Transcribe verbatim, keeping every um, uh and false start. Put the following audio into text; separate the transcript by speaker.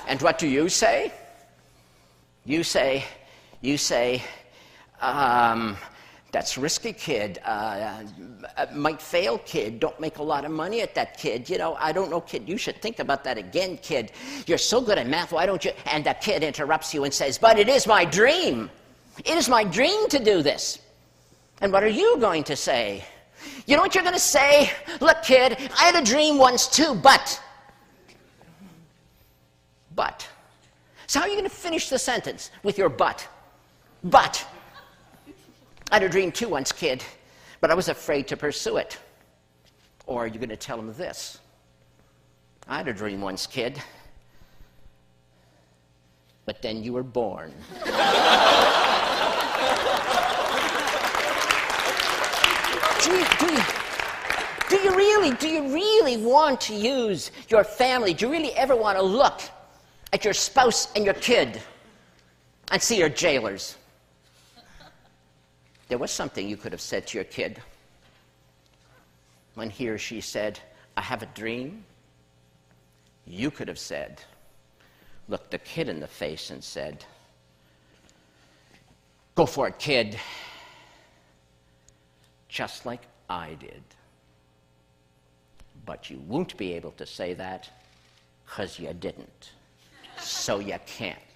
Speaker 1: And what do you say? You say, you say, um, that's risky, kid. Uh, might fail, kid. Don't make a lot of money at that, kid. You know, I don't know, kid. You should think about that again, kid. You're so good at math. Why don't you? And the kid interrupts you and says, but it is my dream. It is my dream to do this. And what are you going to say? You know what you're going to say? Look, kid, I had a dream once too, but. But. So how are you going to finish the sentence with your but? But. I had a dream too once, kid, but I was afraid to pursue it. Or are you going to tell him this? I had a dream once, kid, but then you were born. do, you, do, you, do you really, do you really want to use your family? Do you really ever want to look at your spouse and your kid and see your jailers? There was something you could have said to your kid when he or she said, I have a dream. You could have said, looked the kid in the face and said, go for it, kid. Just like I did. But you won't be able to say that because you didn't. So you can't.